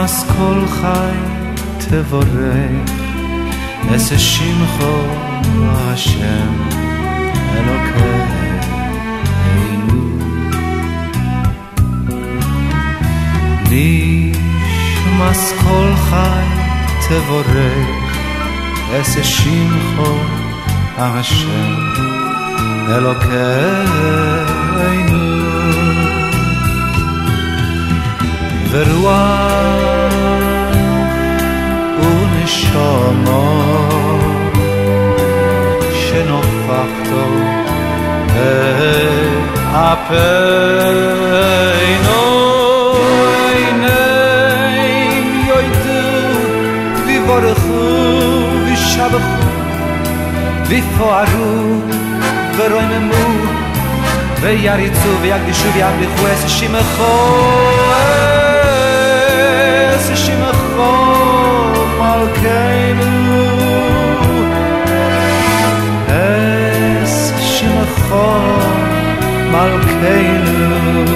נשמס כל חי תבורך אס שמחו השם אלוקינו נשמס כל חי תבורך אס שמחו השם אלוקינו ורוח ונשמה שנופחתו אפנו עיניים יוידו ויבורכו וישבחו ויפארו ורוממו ויריצו ויקדישו וימליכו את שמך מלכנו אס שמך מלכנו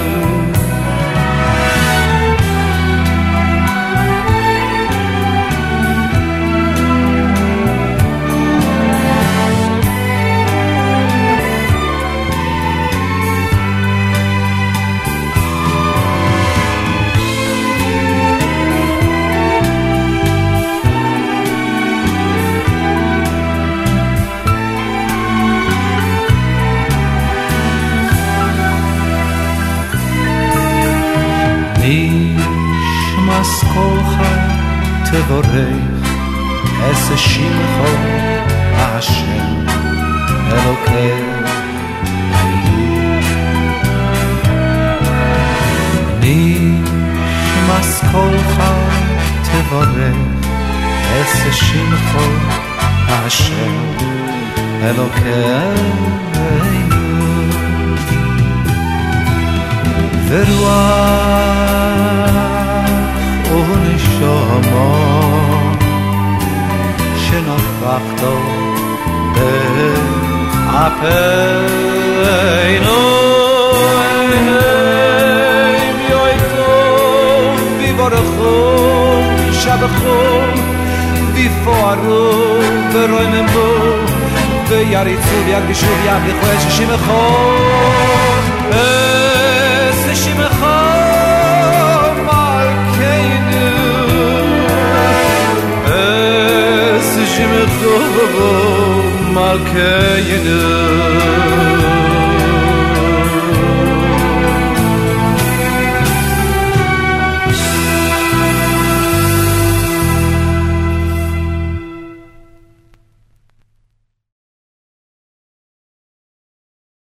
נשמס כל חי תבורך אס שמחו השם אלוקינו נשמס כל חי תבורך אס שמחו השם אלוקינו ורוח ונשמה שנופחתו באפנו עיניים יוידו ויבורכו וישבחו ויפארו ורוממו ויריצו ויקדישו וימליכו את שמך שמך מלכנו אס שמך מלכנו